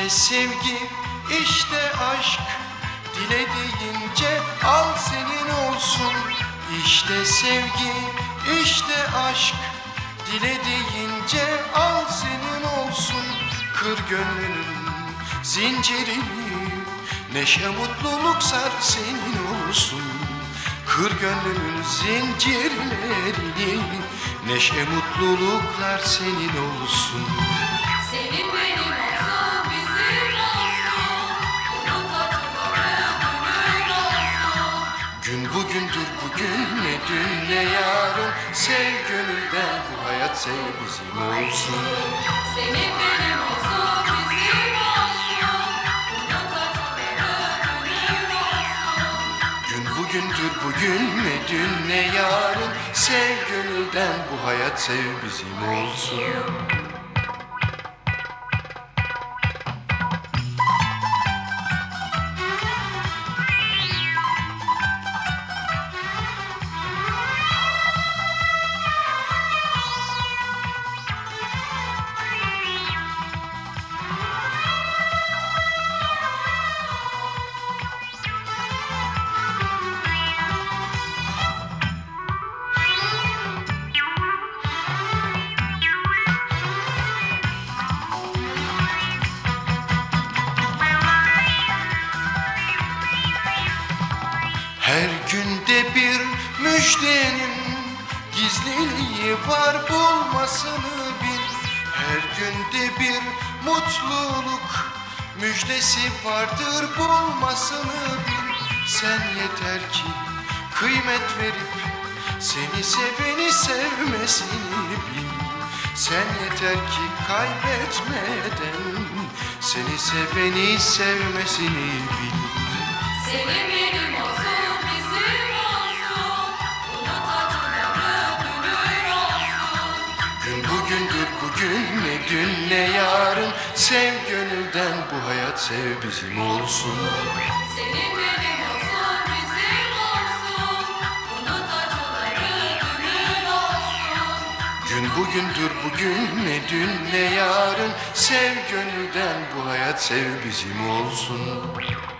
İşte sevgi, işte aşk, dile deyince al senin olsun. İşte sevgi, işte aşk, dile deyince al senin olsun. Kır gönlünün zincirini, neşe mutluluk sar senin olsun. Kır gönlünün zincirlerini, neşe mutluluklar senin olsun. Senin benim olsun, bizim olsun. Bunun tatlıları gönül olsun. Gün bugündür bugün, ne dün ne yarın. Sev gönülden, bu hayat sev bizim olsun. Senin benim olsun, bizim olsun. Bunun tatlıları gönül olsun. Gün bugündür bugün, ne dün ne yarın. Sev gönülden, bu hayat sev bizim olsun. Her günde bir müjdenin gizliliği var, bulmasını bil. Her günde bir mutluluk müjdesi vardır, bulmasını bil. Sen yeter ki kıymet verip seni seveni sevmesini bil. Sen yeter ki kaybetmeden seni seveni sevmesini bil. Senin benim olsun, bizim olsun. Bunun tatlıları gönül olsun. Gün bugündür bugün, ne dün ne yarın. Sev gönülden, bu hayat sev bizim olsun. Senin benim olsun, bizim olsun. Bunun tatlıları gönül olsun. Gün bugündür bugün, ne dün ne yarın. Sev gönülden, bu hayat sev bizim olsun.